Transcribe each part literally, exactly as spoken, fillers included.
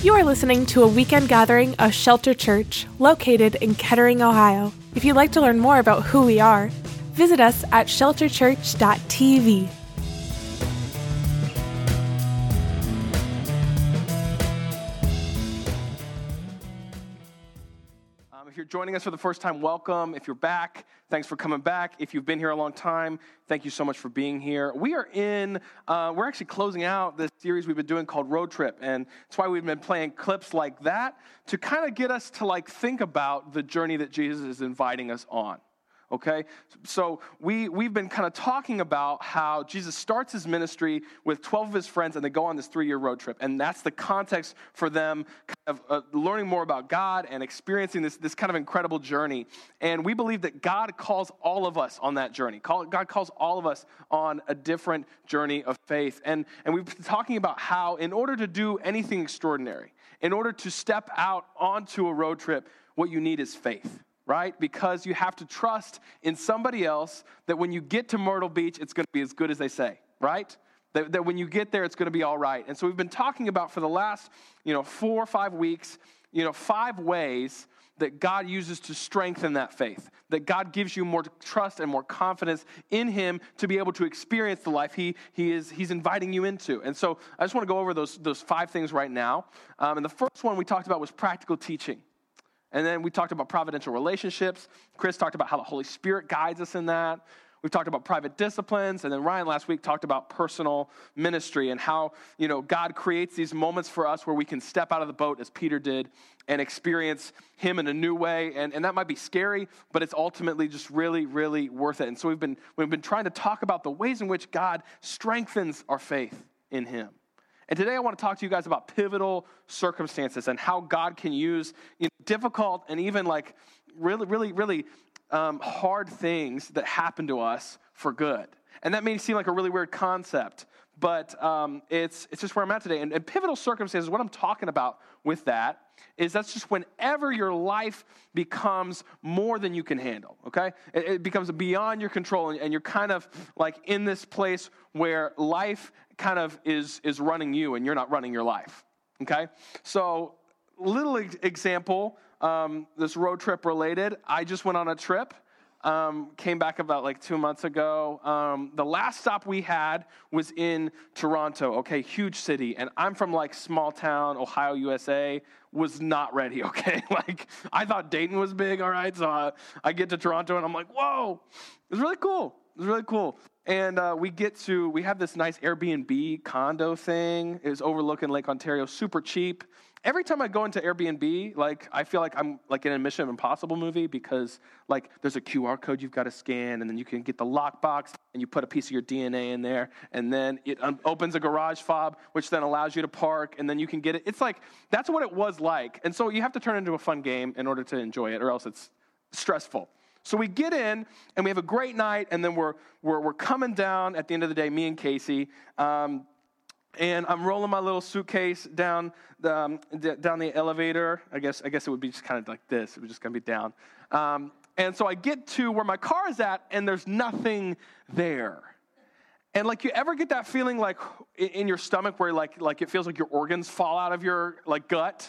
You are listening to a weekend gathering of Shelter Church, located in Kettering, Ohio. If you'd like to learn more about who we are, visit us at shelter church dot t v. Um, if you're joining us for the first time, welcome. If you're back, thanks for coming back. If you've been here a long time, thank you so much for being here. We are in, uh, we're actually closing out this series we've been doing called Road Trip, and that's why we've been playing clips like that to kind of get us to like think about the journey that Jesus is inviting us on. Okay, so we, we've been kind of talking about how Jesus starts his ministry with twelve of his friends, and they go on this three-year road trip. And that's the context for them kind of uh, learning more about God and experiencing this, this kind of incredible journey. And we believe that God calls all of us on that journey. Call, God calls all of us on a different journey of faith. And, and we've been talking about how in order to do anything extraordinary, in order to step out onto a road trip, what you need is faith. Right? Because you have to trust in somebody else that when you get to Myrtle Beach, it's going to be as good as they say, right? That, that when you get there, it's going to be all right. And so we've been talking about for the last, you know, four or five weeks, you know, five ways that God uses to strengthen that faith, that God gives you more trust and more confidence in him to be able to experience the life he he is he's inviting you into. And so I just want to go over those, those five things right now. Um, and the first one we talked about was practical teaching. And then we talked about providential relationships. Chris talked about how the Holy Spirit guides us in that. We've talked about private disciplines. And then Ryan last week talked about personal ministry and how, you know, God creates these moments for us where we can step out of the boat as Peter did and experience him in a new way. And, and that might be scary, but it's ultimately just really, really worth it. And so we've been, we've been trying to talk about the ways in which God strengthens our faith in him. And today I want to talk to you guys about pivotal circumstances and how God can use, you know, difficult and even like really, really, really um, hard things that happen to us for good. And that may seem like a really weird concept, but um, it's it's just where I'm at today. And, and pivotal circumstances, what I'm talking about with that is that's just whenever your life becomes more than you can handle, okay? It, it becomes beyond your control, and, and you're kind of like in this place where life kind of is is running you and you're not running your life, okay? So little ex- example, um, this road trip related, I just went on a trip. Um, came back about like two months ago. Um, the last stop we had was in Toronto, okay, huge city. And I'm from like small town, Ohio, U S A, was not ready, okay? Like I thought Dayton was big, all right? So uh, I get to Toronto and I'm like, whoa, it was really cool. It was really cool. And uh, we get to, we have this nice Airbnb condo thing. It was overlooking Lake Ontario, super cheap. Every time I go into Airbnb, like I feel like I'm like in a Mission Impossible movie because like there's a Q R code you've got to scan, and then you can get the lockbox and you put a piece of your D N A in there, and then it um, opens a garage fob, which then allows you to park, and then you can get it. It's like that's what it was like, and so you have to turn it into a fun game in order to enjoy it, or else it's stressful. So we get in, and we have a great night, and then we're we're we're coming down at the end of the day, me and Casey. Um, And I'm rolling my little suitcase down the um, d- down the elevator. I guess I guess it would be just kind of like this. It was just gonna be down. Um, and so I get to where my car is at, and there's nothing there. And like, you ever get that feeling like in, in your stomach where like like it feels like your organs fall out of your like gut,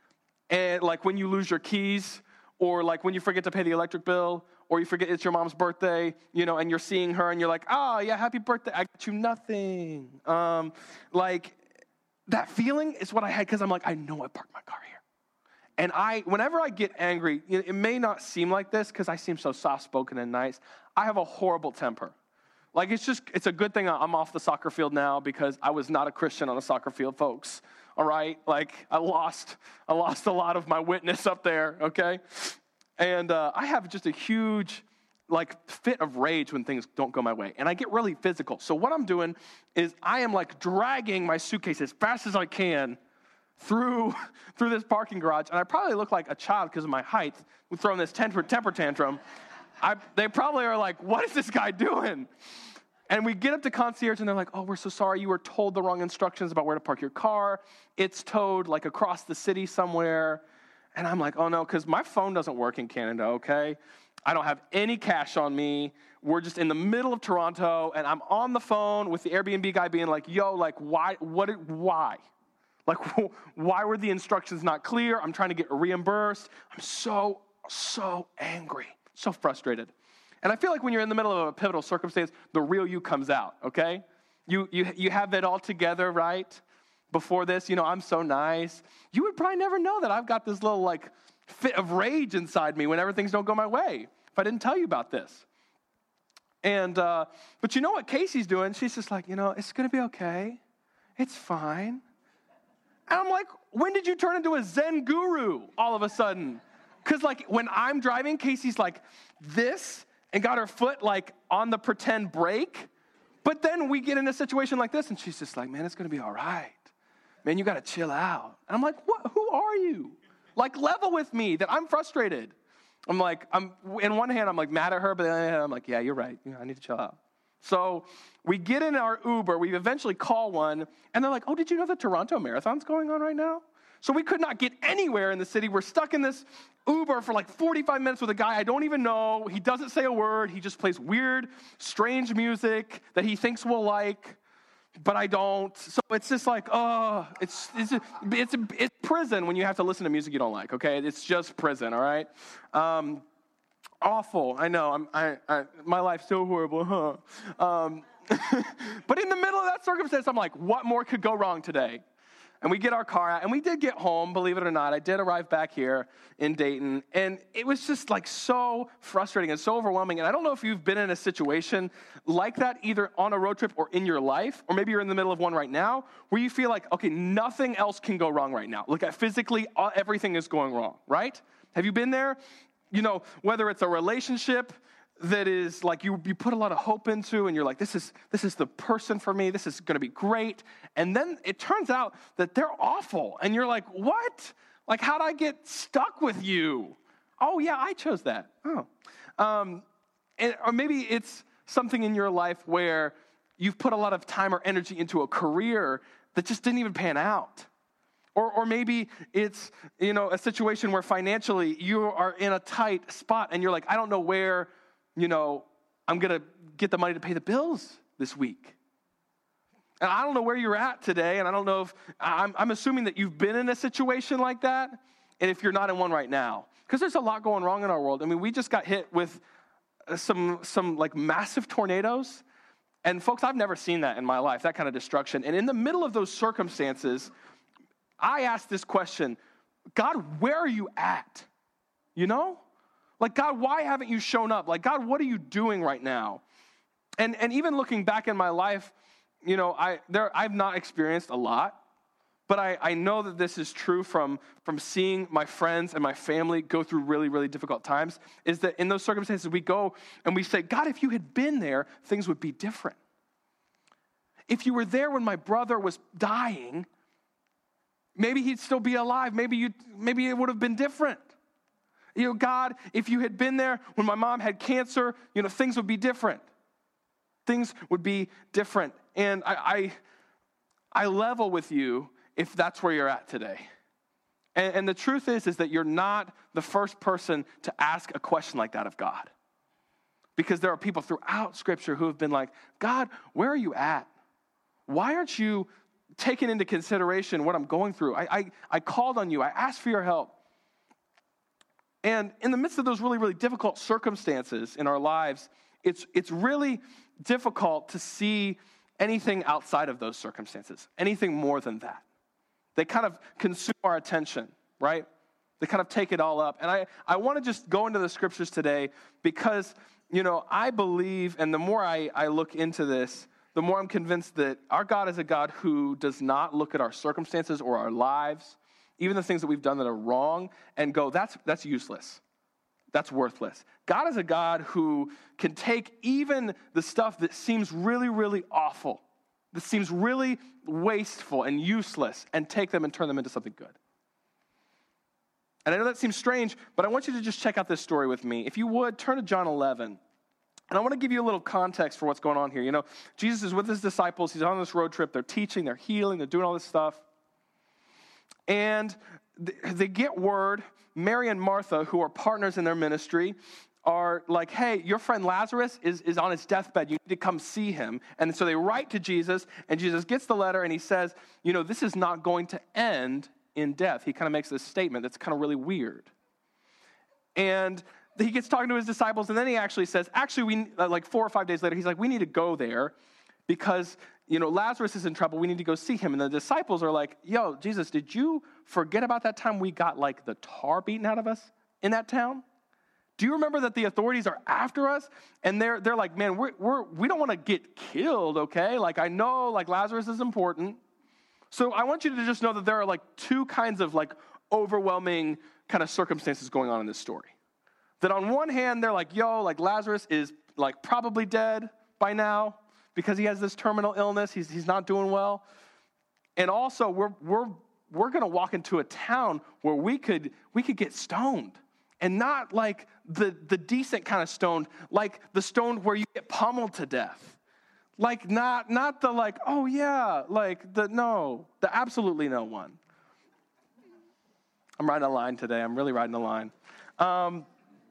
and like when you lose your keys, or like when you forget to pay the electric bill, or you forget it's your mom's birthday, you know, and you're seeing her and you're like, oh, yeah, happy birthday. I got you nothing. Um, like that feeling is what I had because I'm like, I know I parked my car here. And I, whenever I get angry, it may not seem like this because I seem so soft-spoken and nice. I have a horrible temper. Like it's just, it's a good thing I'm off the soccer field now because I was not a Christian on a soccer field, folks. All right? Like I lost, I lost a lot of my witness up there, okay? And uh, I have just a huge, like, fit of rage when things don't go my way. And I get really physical. So what I'm doing is I am, like, dragging my suitcase as fast as I can through through this parking garage. And I probably look like a child because of my height. We're throwing this temper, temper tantrum. I, they probably are like, what is this guy doing? And we get up to concierge, and they're like, oh, we're so sorry. You were told the wrong instructions about where to park your car. It's towed, like, across the city somewhere. And I'm like, oh, no, because my phone doesn't work in Canada, okay? I don't have any cash on me. We're just in the middle of Toronto, and I'm on the phone with the Airbnb guy being like, yo, like, why, what, why? Like, why were the instructions not clear? I'm trying to get reimbursed. I'm so, so angry, so frustrated. And I feel like when you're in the middle of a pivotal circumstance, the real you comes out, okay? You, you, you have it all together, right? Before this, you know, I'm so nice. You would probably never know that I've got this little, like, fit of rage inside me whenever things don't go my way if I didn't tell you about this. And, uh, but you know what Casey's doing? She's just like, you know, it's going to be okay. It's fine. And I'm like, when did you turn into a Zen guru all of a sudden? Because, like, when I'm driving, Casey's like this and got her foot, like, on the pretend brake. But then we get in a situation like this, and she's just like, man, it's going to be all right. Man, you got to chill out. And I'm like, what? Who are you? Like, level with me that I'm frustrated. I'm like, I'm in one hand, I'm like mad at her, but then I'm like, yeah, you're right. Yeah, I need to chill out. So we get in our Uber. We eventually call one, and they're like, oh, did you know the Toronto Marathon's going on right now? So we could not get anywhere in the city. We're stuck in this Uber for like forty-five minutes with a guy I don't even know. He doesn't say a word. He just plays weird, strange music that he thinks we'll like, but I don't. So it's just like, oh, it's it's it's, it's prison when you have to listen to music you don't like, okay? It's just prison, all right? Um, awful. I know. I'm, I, I, my life's so horrible, huh? Um, but in the middle of that circumstance, I'm like, what more could go wrong today? And we get our car out, and we did get home, believe it or not. I did arrive back here in Dayton, and it was just like so frustrating and so overwhelming. And I don't know if you've been in a situation like that, either on a road trip or in your life, or maybe you're in the middle of one right now, where you feel like, okay, nothing else can go wrong right now. Like, physically, everything is going wrong, right? Have you been there? You know, whether it's a relationship that is like you, you put a lot of hope into, and you're like, this is this is the person for me. This is going to be great. And then it turns out that they're awful. And you're like, what? Like, how'd I get stuck with you? Oh, yeah, I chose that. Oh. Um, and, or maybe it's something in your life where you've put a lot of time or energy into a career that just didn't even pan out. Or, or maybe it's, you know, a situation where financially you are in a tight spot, and you're like, I don't know where, you know, I'm going to get the money to pay the bills this week. And I don't know where you're at today, and I don't know if, I'm, I'm assuming that you've been in a situation like that, and if you're not in one right now. Because there's a lot going wrong in our world. I mean, we just got hit with some, some like, massive tornadoes. And folks, I've never seen that in my life, that kind of destruction. And in the middle of those circumstances, I asked this question, God, where are you at? You know? Like, God, why haven't you shown up? Like, God, what are you doing right now? And and even looking back in my life, you know, I there I've not experienced a lot, but I, I know that this is true from, from seeing my friends and my family go through really, really difficult times, is that in those circumstances we go and we say, God, if you had been there, things would be different. If you were there when my brother was dying, maybe he'd still be alive. Maybe you maybe it would have been different. You know, God, if you had been there when my mom had cancer, you know, things would be different. Things would be different. And I I, I level with you if that's where you're at today. And, and the truth is, is that you're not the first person to ask a question like that of God. Because there are people throughout Scripture who have been like, God, where are you at? Why aren't you taking into consideration what I'm going through? I I, I called on you. I asked for your help. And in the midst of those really, really difficult circumstances in our lives, it's it's really difficult to see anything outside of those circumstances, anything more than that. They kind of consume our attention, right? They kind of take it all up. And I, I want to just go into the Scriptures today because, you know, I believe, and the more I, I look into this, the more I'm convinced that our God is a God who does not look at our circumstances or our lives, even the things that we've done that are wrong, and go, that's that's useless. That's worthless. God is a God who can take even the stuff that seems really, really awful, that seems really wasteful and useless, and take them and turn them into something good. And I know that seems strange, but I want you to just check out this story with me. If you would, turn to John eleven. And I want to give you a little context for what's going on here. You know, Jesus is with his disciples. He's on this road trip. They're teaching, they're healing, they're doing all this stuff. And they get word, Mary and Martha, who are partners in their ministry, are like, hey, your friend Lazarus is, is on his deathbed. You need to come see him. And so they write to Jesus, and Jesus gets the letter, and he says, you know, this is not going to end in death. He kind of makes this statement that's kind of really weird. And he gets talking to his disciples, and then he actually says, actually, we like four or five days later, he's like, we need to go there because, you know, Lazarus is in trouble. We need to go see him. And the disciples are like, yo, Jesus, did you forget about that time we got like the tar beaten out of us in that town? Do you remember that the authorities are after us? And they're they're like, man, we're, we're, we don't want to get killed, okay? Like, I know, like, Lazarus is important. So I want you to just know that there are, like, two kinds of, like, overwhelming kind of circumstances going on in this story. That on one hand, they're like, yo, like, Lazarus is, like, probably dead by now because he has this terminal illness. He's he's not doing well. And also, we're we're we're going to walk into a town where we could we could get stoned. And not like the, the decent kind of stoned, like the stoned where you get pummeled to death. Like not not the like, oh yeah, like the no, the absolutely no one. I'm riding a line today. I'm really riding a line. Um,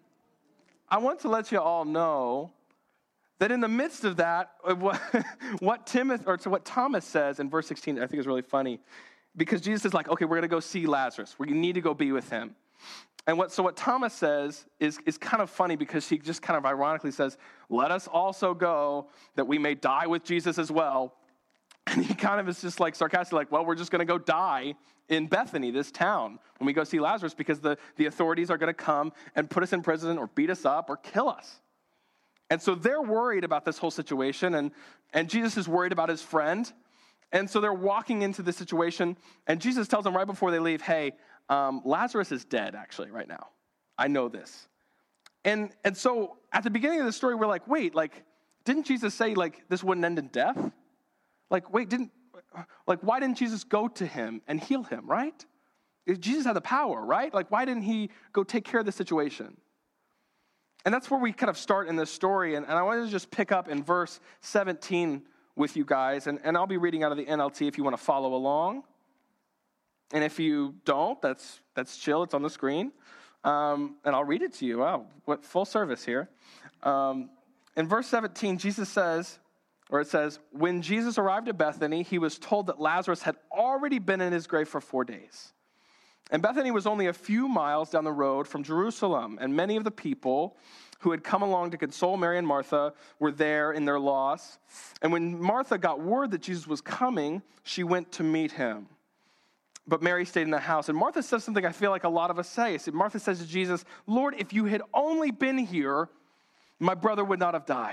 I want to let you all know that in the midst of that, what, what Timothy or what Thomas says in verse sixteen, I think is really funny, because Jesus is like, okay, we're gonna go see Lazarus. We need to go be with him. And what so what Thomas says is, is kind of funny because he just kind of ironically says, let us also go that we may die with Jesus as well. And he kind of is just like sarcastic, like, well, we're just going to go die in Bethany, this town, when we go see Lazarus because the, the authorities are going to come and put us in prison or beat us up or kill us. And so they're worried about this whole situation, and, and Jesus is worried about his friend. And so they're walking into this situation, and Jesus tells them right before they leave, hey, Um, Lazarus is dead, actually, right now. I know this. And and so at the beginning of the story, we're like, wait, like, didn't Jesus say, like, this wouldn't end in death? Like, wait, didn't, like, why didn't Jesus go to him and heal him, right? Jesus had the power, right? Like, why didn't he go take care of the situation? And that's where we kind of start in this story. And, and I wanted to just pick up in verse seventeen with you guys. And, and I'll be reading out of the N L T if you want to follow along. And if you don't, that's that's chill. It's on the screen. Um, and I'll read it to you. Wow, what full service here. Um, in verse seventeen, Jesus says, or it says, when Jesus arrived at Bethany, he was told that Lazarus had already been in his grave for four days. And Bethany was only a few miles down the road from Jerusalem. And many of the people who had come along to console Mary and Martha were there in their loss. And when Martha got word that Jesus was coming, she went to meet him. But Mary stayed in the house. And Martha says something I feel like a lot of us say. See, Martha says to Jesus, Lord, if you had only been here, my brother would not have died.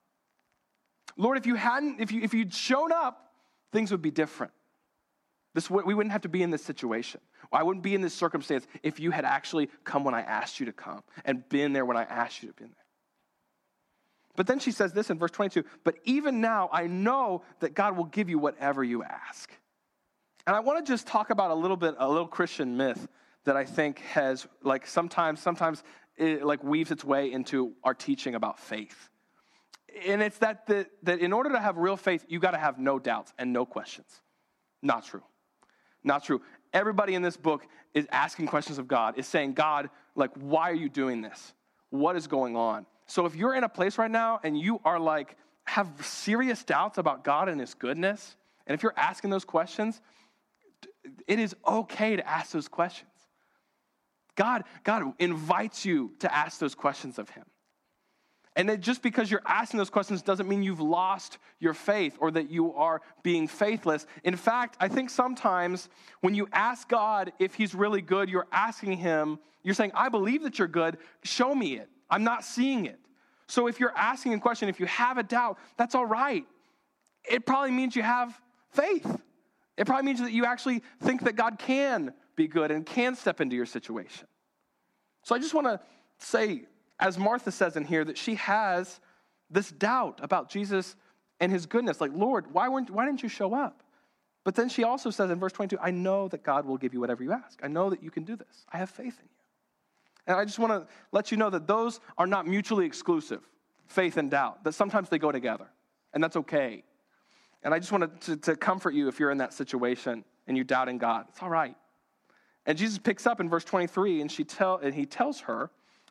Lord, if you hadn't, if you if you'd shown up, things would be different. This we wouldn't have to be in this situation. I wouldn't be in this circumstance if you had actually come when I asked you to come and been there when I asked you to be there. But then she says this in verse twenty-two, but even now I know that God will give you whatever you ask. And I want to just talk about a little bit, a little Christian myth that I think has, like, sometimes, sometimes it, like, weaves its way into our teaching about faith. And it's that, that, that in order to have real faith, you got to have no doubts and no questions. Not true. Not true. Everybody in this book is asking questions of God, is saying, God, like, why are you doing this? What is going on? So if you're in a place right now and you are, like, have serious doubts about God and his goodness, and if you're asking those questions, it is okay to ask those questions. God, God invites you to ask those questions of him. And that just because you're asking those questions doesn't mean you've lost your faith or that you are being faithless. In fact, I think sometimes when you ask God if he's really good, you're asking him, you're saying, I believe that you're good, show me it. I'm not seeing it. So if you're asking a question, if you have a doubt, that's all right. It probably means you have faith. It probably means that you actually think that God can be good and can step into your situation. So I just want to say, as Martha says in here, that she has this doubt about Jesus and his goodness. Like, Lord, why weren't why didn't you show up? But then she also says in verse twenty-two, I know that God will give you whatever you ask. I know that you can do this. I have faith in you. And I just want to let you know that those are not mutually exclusive, faith and doubt, that sometimes they go together, and that's okay. And I just wanted to, to comfort you if you're in that situation and you're doubting God. It's all right. And Jesus picks up in verse twenty-three, and she tell and he tells her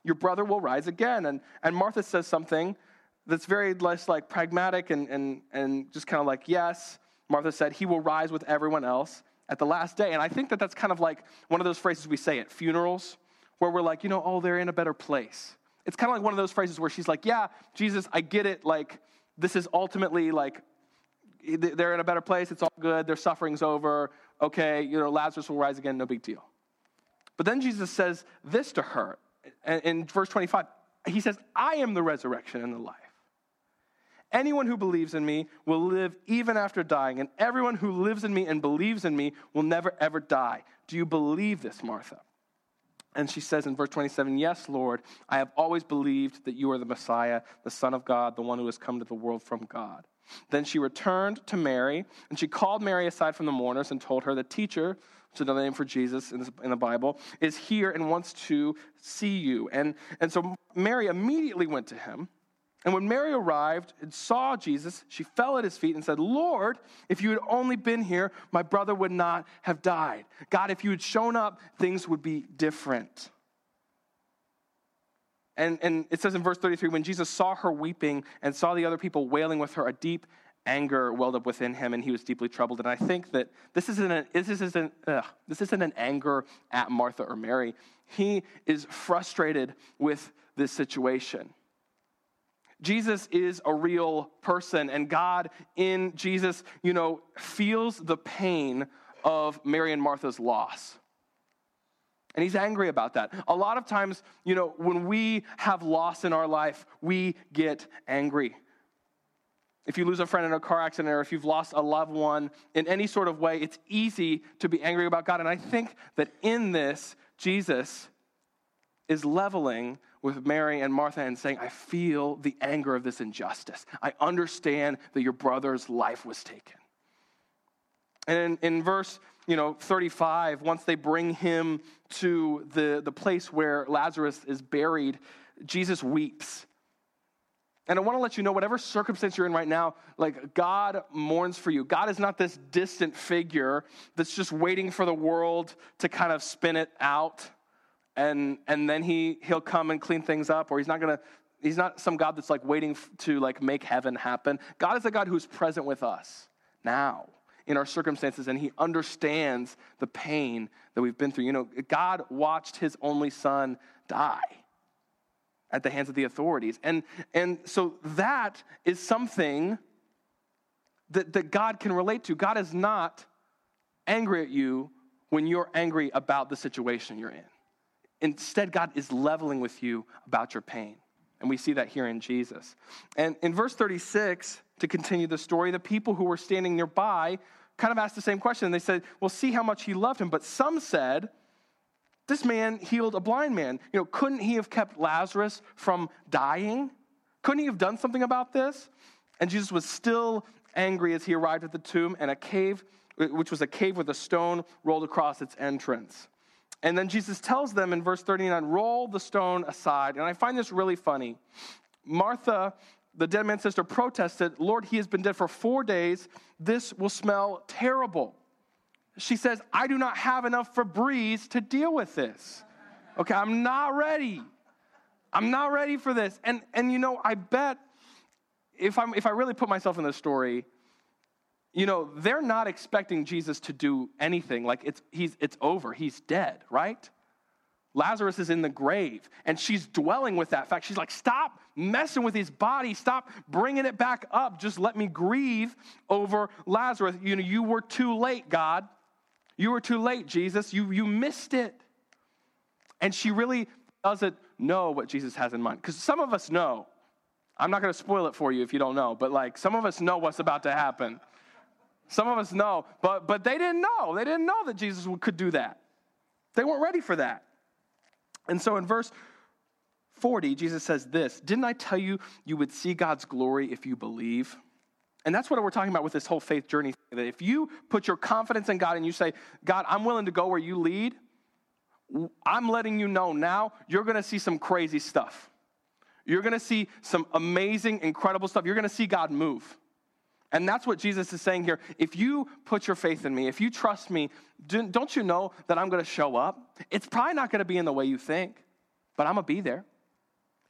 your brother will rise again. And, and Martha says something that's very less like pragmatic and, and, and just kind of like, yes, Martha said, he will rise with everyone else at the last day. And I think that that's kind of like one of those phrases we say at funerals where we're like, you know, oh, they're in a better place. It's kind of like one of those phrases where she's like, yeah, Jesus, I get it. Like, this is ultimately like, they're in a better place. It's all good. Their suffering's over. Okay, you know, Lazarus will rise again. No big deal. But then Jesus says this to her. In verse twenty-five, he says, I am the resurrection and the life. Anyone who believes in me will live even after dying, and everyone who lives in me and believes in me will never, ever die. Do you believe this, Martha? And she says in verse twenty-seven, yes, Lord, I have always believed that you are the Messiah, the Son of God, the one who has come to the world from God. Then she returned to Mary, and she called Mary aside from the mourners and told her, the teacher, which is the name for Jesus in the Bible, is here and wants to see you. And, and so Mary immediately went to him. And when Mary arrived and saw Jesus, she fell at his feet and said, Lord, if you had only been here, my brother would not have died. God, if you had shown up, things would be different. And, and it says in verse thirty-three, when Jesus saw her weeping and saw the other people wailing with her, a deep anger welled up within him, and he was deeply troubled. And I think that this isn't an, this isn't, ugh, this isn't an anger at Martha or Mary. He is frustrated with this situation. Jesus is a real person, and God in Jesus, you know, feels the pain of Mary and Martha's loss. And he's angry about that. A lot of times, you know, when we have loss in our life, we get angry. If you lose a friend in a car accident or if you've lost a loved one in any sort of way, it's easy to be angry about God. And I think that in this, Jesus is leveling with Mary and Martha and saying, I feel the anger of this injustice. I understand that your brother's life was taken. And in, in verse, you know, thirty-five, once they bring him to the, the place where Lazarus is buried, Jesus weeps. And I want to let you know, whatever circumstance you're in right now, like, God mourns for you. God is not this distant figure that's just waiting for the world to kind of spin it out. And and then he, he'll come and clean things up, or he's not going to, he's not some God that's like waiting to like make heaven happen. God is a God who's present with us now in our circumstances, and he understands the pain that we've been through. You know, God watched his only son die at the hands of the authorities. And, and so that is something that, that God can relate to. God is not angry at you when you're angry about the situation you're in. Instead, God is leveling with you about your pain. And we see that here in Jesus. And in verse thirty-six, to continue the story, the people who were standing nearby kind of asked the same question. They said, well, see how much he loved him. But some said, this man healed a blind man. You know, couldn't he have kept Lazarus from dying? Couldn't he have done something about this? And Jesus was still angry as he arrived at the tomb, and a cave, which was a cave with a stone rolled across its entrance. And then Jesus tells them in verse thirty-nine, roll the stone aside. And I find this really funny. Martha, the dead man's sister, protested, Lord, he has been dead for four days. This will smell terrible. She says, I do not have enough Febreze to deal with this. Okay, I'm not ready. I'm not ready for this. And and you know, I bet if I'm if I really put myself in this story, you know, they're not expecting Jesus to do anything. Like it's he's it's over. He's dead, right? Lazarus is in the grave, and she's dwelling with that fact. She's like, stop messing with his body. Stop bringing it back up. Just let me grieve over Lazarus. You know, you were too late, God. You were too late, Jesus. You, you missed it. And she really doesn't know what Jesus has in mind. Because some of us know. I'm not going to spoil it for you if you don't know. But like, some of us know what's about to happen. Some of us know. But, but they didn't know. They didn't know that Jesus could do that. They weren't ready for that. And so in verse forty, Jesus says this, didn't I tell you you would see God's glory if you believe? And that's what we're talking about with this whole faith journey. That if you put your confidence in God and you say, God, I'm willing to go where you lead, I'm letting you know now you're going to see some crazy stuff. You're going to see some amazing, incredible stuff. You're going to see God move. And that's what Jesus is saying here. If you put your faith in me, if you trust me, don't you know that I'm going to show up? It's probably not going to be in the way you think, but I'm going to be there.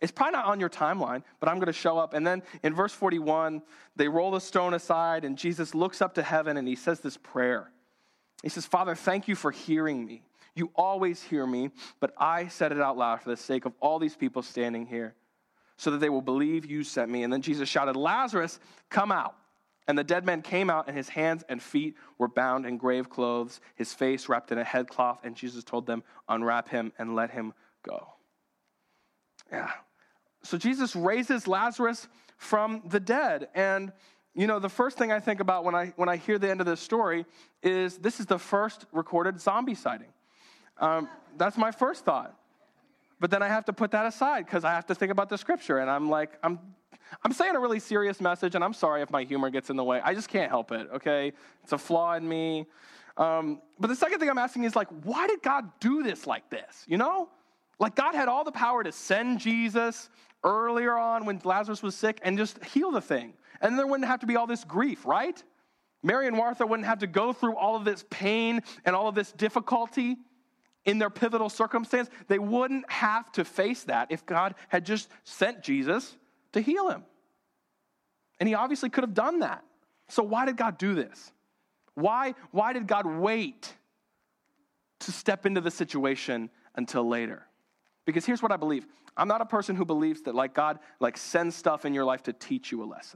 It's probably not on your timeline, but I'm going to show up. And then in verse forty-one, they roll the stone aside, and Jesus looks up to heaven, and he says this prayer. He says, Father, thank you for hearing me. You always hear me, but I said it out loud for the sake of all these people standing here, so that they will believe you sent me. And then Jesus shouted, Lazarus, come out. And the dead man came out, and his hands and feet were bound in grave clothes, his face wrapped in a headcloth. And Jesus told them, unwrap him and let him go. Yeah. So Jesus raises Lazarus from the dead. And, you know, the first thing I think about when I when I hear the end of this story is this is the first recorded zombie sighting. Um, that's my first thought. But then I have to put that aside because I have to think about the scripture. And I'm like, I'm I'm saying a really serious message, and I'm sorry if my humor gets in the way. I just can't help it, okay? It's a flaw in me. Um, but the second thing I'm asking is, like, why did God do this like this, you know? Like, God had all the power to send Jesus earlier on when Lazarus was sick and just heal the thing. And there wouldn't have to be all this grief, right? Mary and Martha wouldn't have to go through all of this pain and all of this difficulty in their pivotal circumstance. They wouldn't have to face that if God had just sent Jesus to heal him. And he obviously could have done that. So why did God do this? Why, why did God wait to step into the situation until later? Because here's what I believe. I'm not a person who believes that like God like sends stuff in your life to teach you a lesson.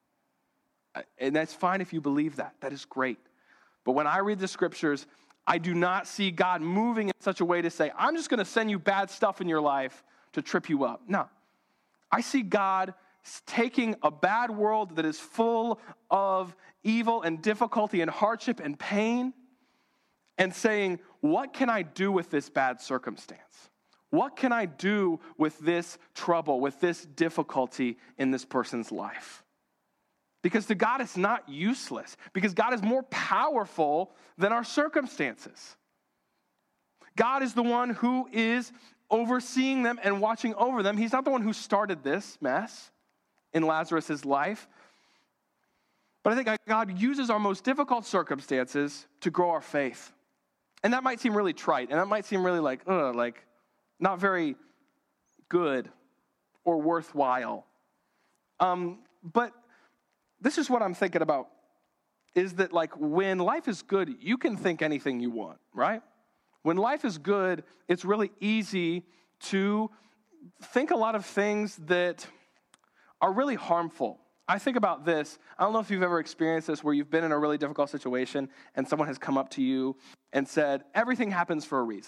And that's fine if you believe that. That is great. But when I read the scriptures, I do not see God moving in such a way to say, I'm just going to send you bad stuff in your life to trip you up. No. I see God taking a bad world that is full of evil and difficulty and hardship and pain and saying, what can I do with this bad circumstance? What can I do with this trouble, with this difficulty in this person's life? Because to God, it's not useless. Because God is more powerful than our circumstances. God is the one who is overseeing them and watching over them. He's not the one who started this mess in Lazarus' life. But I think God uses our most difficult circumstances to grow our faith. And that might seem really trite. And that might seem really like, ugh, like not very good or worthwhile. Um, but this is what I'm thinking about, is that like when life is good, you can think anything you want, right? When life is good, it's really easy to think a lot of things that are really harmful. I think about this. I don't know if you've ever experienced this where you've been in a really difficult situation and someone has come up to you and said, everything happens for a reason.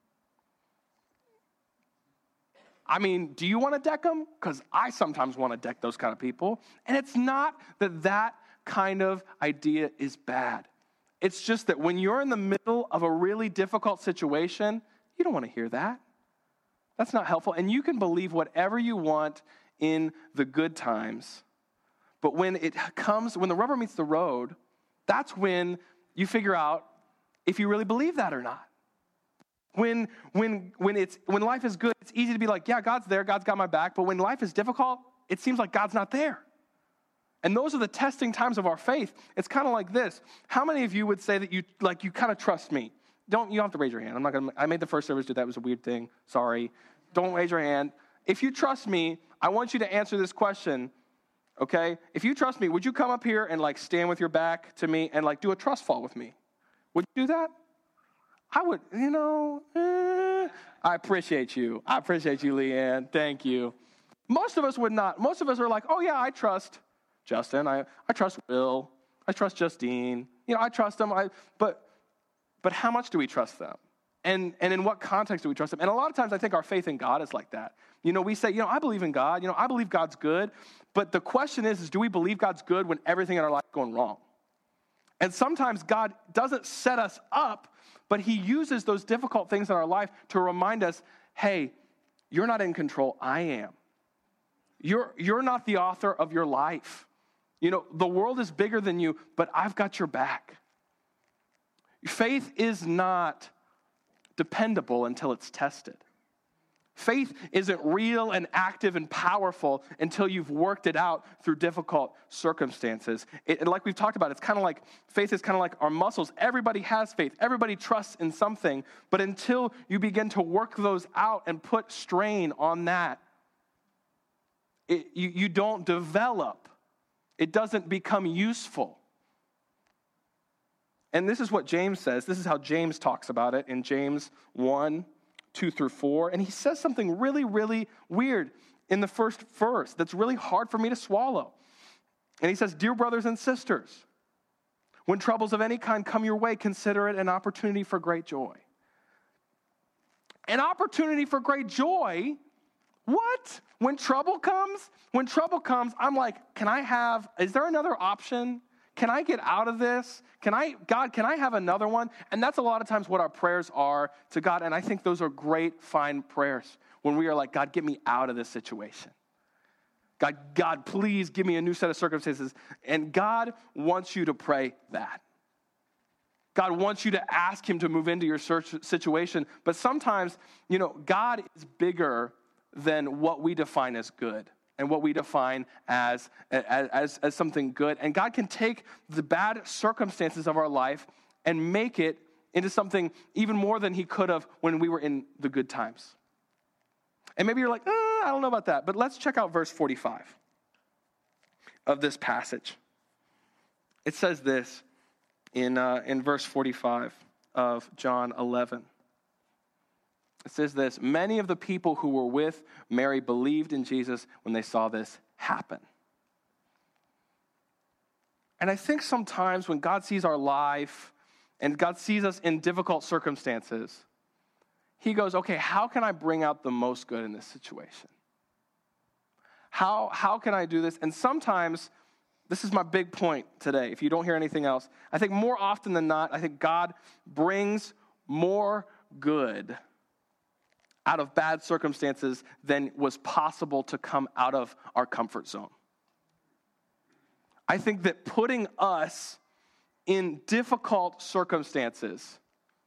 I mean, do you want to deck them? Because I sometimes want to deck those kind of people. And it's not that that kind of idea is bad. It's just that when you're in the middle of a really difficult situation, you don't want to hear that. That's not helpful. And you can believe whatever you want in the good times. But when it comes, when the rubber meets the road, that's when you figure out if you really believe that or not. When when when it's when life is good, it's easy to be like, yeah, God's there, God's got my back. But when life is difficult, it seems like God's not there. And those are the testing times of our faith. It's kind of like this. How many of you would say that you like you kind of trust me? Don't you don't have to raise your hand. I'm not gonna I made the first service do that. It was a weird thing. Sorry. Don't raise your hand. If you trust me, I want you to answer this question. Okay? If you trust me, would you come up here and like stand with your back to me and like do a trust fall with me? Would you do that? I would, you know, eh, I appreciate you. I appreciate you, Leanne. Thank you. Most of us would not. Most of us are like, oh, yeah, I trust Justin. I, I trust Will. I trust Justine. You know, I trust them. I, but but how much do we trust them? And, and in what context do we trust them? And a lot of times I think our faith in God is like that. You know, we say, you know, I believe in God. You know, I believe God's good. But the question is, is do we believe God's good when everything in our life is going wrong? And sometimes God doesn't set us up, but he uses those difficult things in our life to remind us, hey, you're not in control, I am. You're, you're not the author of your life. You know, the world is bigger than you, but I've got your back. Faith is not dependable until it's tested. Faith isn't real and active and powerful until you've worked it out through difficult circumstances. It, and like we've talked about, it's kind of like, faith is kind of like our muscles. Everybody has faith. Everybody trusts in something. But until you begin to work those out and put strain on that, it, you, you don't develop. It doesn't become useful. And this is what James says. This is how James talks about it in James one, two through four. And he says something really, really weird in the first verse that's really hard for me to swallow. And he says, "Dear brothers and sisters, when troubles of any kind come your way, consider it an opportunity for great joy." An opportunity for great joy? What? When trouble comes? When trouble comes, I'm like, can I have, is there another option? Can I get out of this? Can I, God, can I have another one? And that's a lot of times what our prayers are to God. And I think those are great, fine prayers when we are like, God, get me out of this situation. God, God, please give me a new set of circumstances. And God wants you to pray that. God wants you to ask him to move into your situation. But sometimes, you know, God is bigger than what we define as good and what we define as, as, as something good. And God can take the bad circumstances of our life and make it into something even more than he could have when we were in the good times. And maybe you're like, eh, I don't know about that. But let's check out verse forty-five of this passage. It says this in, uh, in verse forty-five of John eleven. It says this: "Many of the people who were with Mary believed in Jesus when they saw this happen." And I think sometimes when God sees our life and God sees us in difficult circumstances, he goes, okay, how can I bring out the most good in this situation? How, how can I do this? And sometimes, this is my big point today, if you don't hear anything else, I think more often than not, I think God brings more good out of bad circumstances than was possible to come out of our comfort zone. I think that putting us in difficult circumstances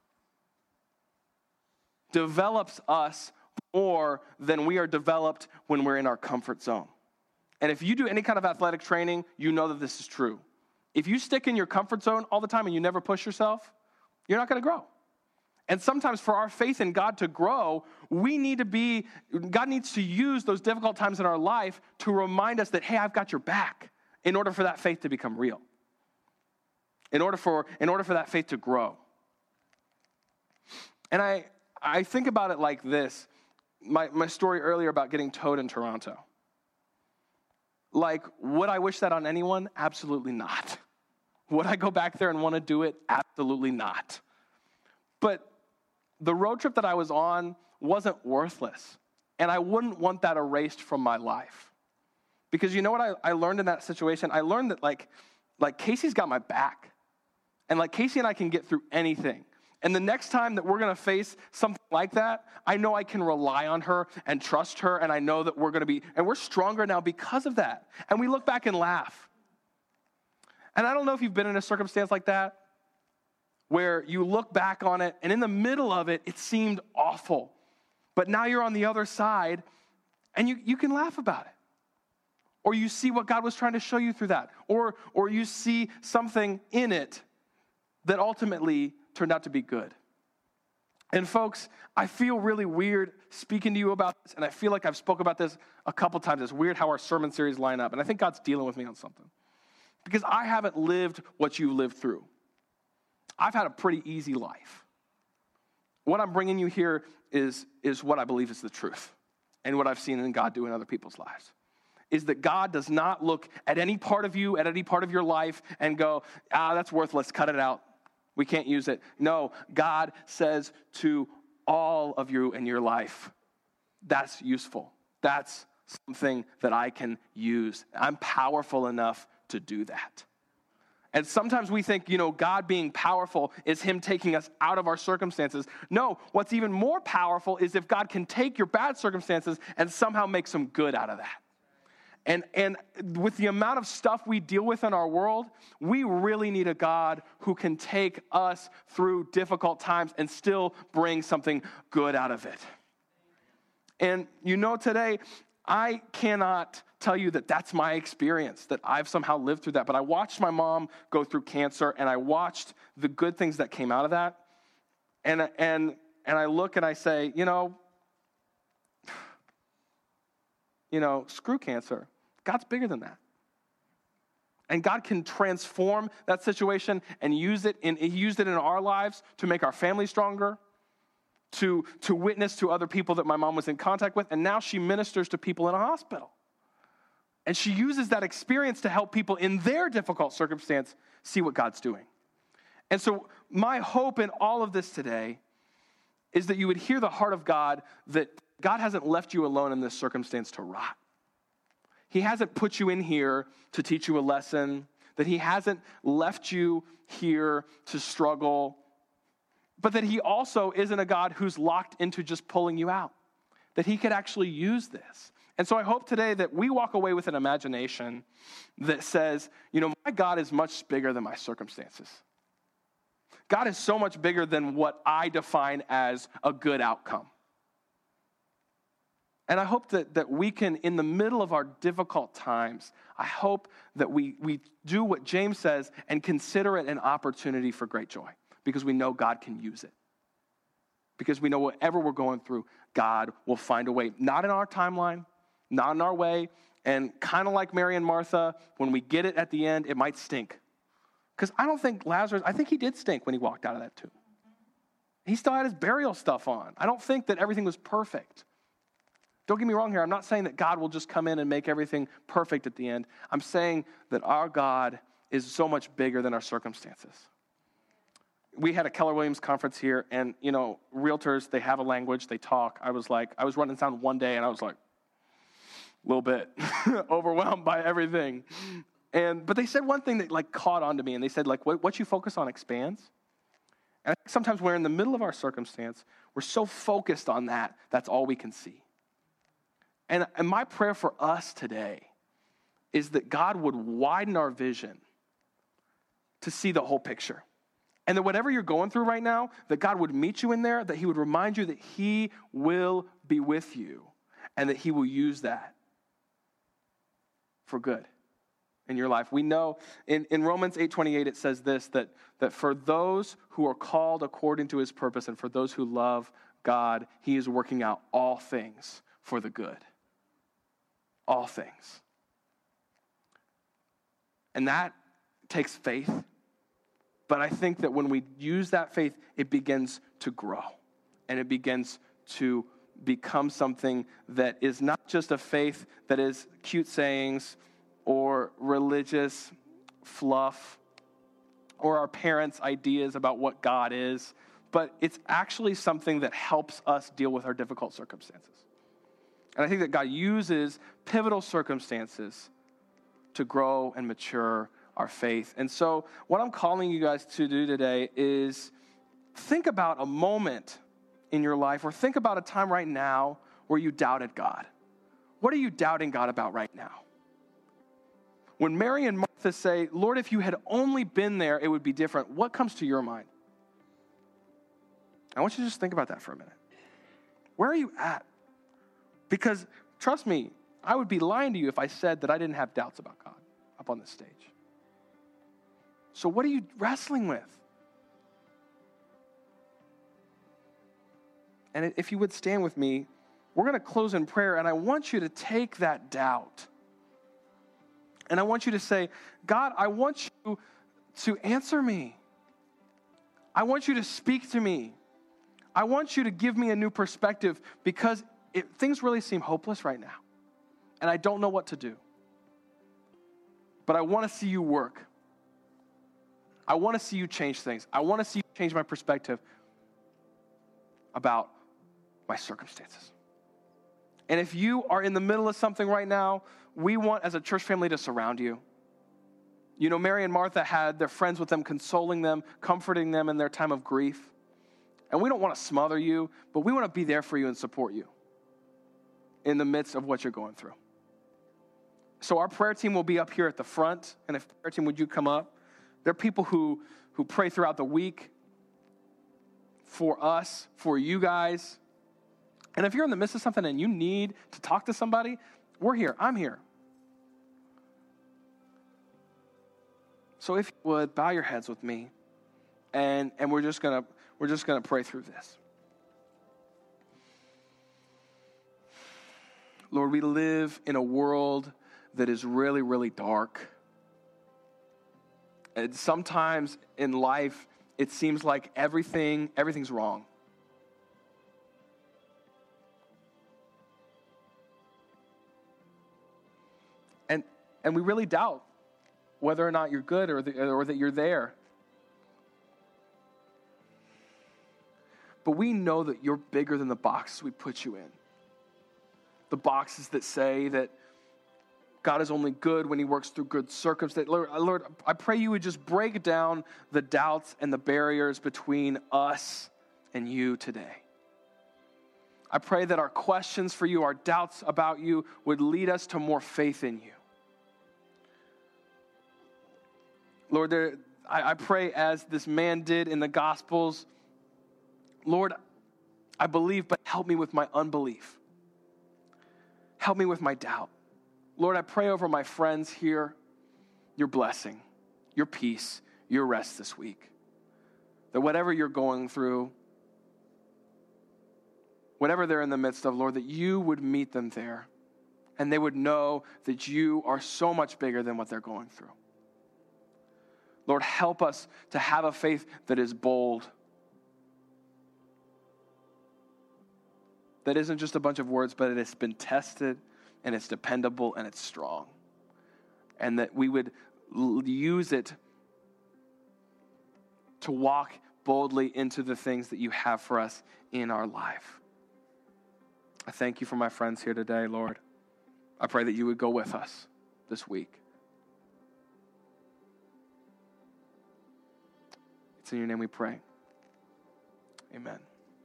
develops us more than we are developed when we're in our comfort zone. And if you do any kind of athletic training, you know that this is true. If you stick in your comfort zone all the time and you never push yourself, you're not going to grow. And sometimes for our faith in God to grow, we need to be, God needs to use those difficult times in our life to remind us that, hey, I've got your back, in order for that faith to become real. In order for, in order for that faith to grow. And I, I think about it like this. My, my story earlier about getting towed in Toronto. Like, would I wish that on anyone? Absolutely not. Would I go back there and want to do it? Absolutely not. But the road trip that I was on wasn't worthless. And I wouldn't want that erased from my life. Because you know what I, I learned in that situation? I learned that, like, like Casey's got my back. And, like, Casey and I can get through anything. And the next time that we're going to face something like that, I know I can rely on her and trust her, and I know that we're going to be, and we're stronger now because of that. And we look back and laugh. And I don't know if you've been in a circumstance like that, where you look back on it, and in the middle of it, it seemed awful. But now you're on the other side, and you, you can laugh about it. Or you see what God was trying to show you through that. Or, or you see something in it that ultimately turned out to be good. And folks, I feel really weird speaking to you about this, and I feel like I've spoke about this a couple times. It's weird how our sermon series line up, and I think God's dealing with me on something. Because I haven't lived what you lived through. I've had a pretty easy life. What I'm bringing you here is, is what I believe is the truth, and what I've seen in God do in other people's lives. Is that God does not look at any part of you, at any part of your life, and go, ah, that's worthless, cut it out. We can't use it. No, God says to all of you in your life, that's useful. That's something that I can use. I'm powerful enough to do that. And sometimes we think, you know, God being powerful is him taking us out of our circumstances. No, what's even more powerful is if God can take your bad circumstances and somehow make some good out of that. And, and with the amount of stuff we deal with in our world, we really need a God who can take us through difficult times and still bring something good out of it. And you know, today, I cannot tell you that that's my experience, that I've somehow lived through that. But I watched my mom go through cancer, and I watched the good things that came out of that. And, and, and I look and I say, you know, you know, screw cancer. God's bigger than that. And God can transform that situation and use it in, he used it in our lives to make our family stronger, to, to witness to other people that my mom was in contact with, and now she ministers to people in a hospital. And she uses that experience to help people in their difficult circumstance see what God's doing. And so my hope in all of this today is that you would hear the heart of God, that God hasn't left you alone in this circumstance to rot. He hasn't put you in here to teach you a lesson, that he hasn't left you here to struggle, but that he also isn't a God who's locked into just pulling you out, that he could actually use this. And so I hope today that we walk away with an imagination that says, you know, my God is much bigger than my circumstances. God is so much bigger than what I define as a good outcome. And I hope that, that we can, in the middle of our difficult times, I hope that we, we do what James says and consider it an opportunity for great joy, because we know God can use it. Because we know whatever we're going through, God will find a way, not in our timeline, not in our way, and kind of like Mary and Martha, when we get it at the end, it might stink. Because I don't think Lazarus, I think he did stink when he walked out of that tomb. He still had his burial stuff on. I don't think that everything was perfect. Don't get me wrong here. I'm not saying that God will just come in and make everything perfect at the end. I'm saying that our God is so much bigger than our circumstances. We had a Keller Williams conference here, and, you know, realtors, they have a language, they talk. I was like, I was running sound one day, and I was like, a little bit overwhelmed by everything. And but they said one thing that like caught on to me, and they said like what, what you focus on expands. And I think sometimes we're in the middle of our circumstance, we're so focused on that, that's all we can see. And, and my prayer for us today is that God would widen our vision to see the whole picture. And that whatever you're going through right now, that God would meet you in there, that he would remind you that he will be with you, and that he will use that for good in your life. We know in, in Romans eight twenty-eight, it says this, that, that for those who are called according to his purpose and for those who love God, he is working out all things for the good. All things. And that takes faith. But I think that when we use that faith, it begins to grow. And it begins to become something that is not just a faith that is cute sayings or religious fluff or our parents' ideas about what God is, but it's actually something that helps us deal with our difficult circumstances. And I think that God uses pivotal circumstances to grow and mature our faith. And so what I'm calling you guys to do today is think about a moment in your life, or think about a time right now where you doubted God. What are you doubting God about right now? When Mary and Martha say, Lord, if you had only been there, it would be different, what comes to your mind? I want you to just think about that for a minute. Where are you at? Because, trust me, I would be lying to you if I said that I didn't have doubts about God up on this stage. So what are you wrestling with? And if you would stand with me, we're going to close in prayer, and I want you to take that doubt. And I want you to say, God, I want you to answer me. I want you to speak to me. I want you to give me a new perspective, because it, things really seem hopeless right now. And I don't know what to do. But I want to see you work. I want to see you change things. I want to see you change my perspective about my circumstances. And if you are in the middle of something right now, we want as a church family to surround you. You know, Mary and Martha had their friends with them, consoling them, comforting them in their time of grief. And we don't want to smother you, but we want to be there for you and support you in the midst of what you're going through. So our prayer team will be up here at the front. And if prayer team, would you come up? There are people who, who pray throughout the week for us, for you guys. And if you're in the midst of something and you need to talk to somebody, we're here. I'm here. So if you would, bow your heads with me, and, and we're just gonna we're just gonna pray through this. Lord, we live in a world that is really, really dark. And sometimes in life, it seems like everything, everything's wrong. And and we really doubt whether or not you're good or, the, or that you're there. But we know that you're bigger than the boxes we put you in. The boxes that say that God is only good when he works through good circumstances. Lord, Lord, I pray you would just break down the doubts and the barriers between us and you today. I pray that our questions for you, our doubts about you, would lead us to more faith in you. Lord, there, I, I pray as this man did in the Gospels, Lord, I believe, but help me with my unbelief. Help me with my doubt. Lord, I pray over my friends here, your blessing, your peace, your rest this week. That whatever you're going through, whatever they're in the midst of, Lord, that you would meet them there and they would know that you are so much bigger than what they're going through. Lord, help us to have a faith that is bold, that isn't just a bunch of words, but it has been tested and it's dependable and it's strong. And that we would l- use it to walk boldly into the things that you have for us in our life. I thank you for my friends here today, Lord. I pray that you would go with us this week. It's in your name we pray. Amen.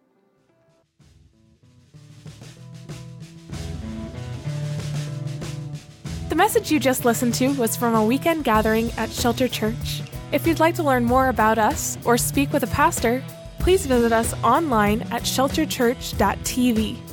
The message you just listened to was from a weekend gathering at Shelter Church. If you'd like to learn more about us or speak with a pastor, please visit us online at shelter church dot t v.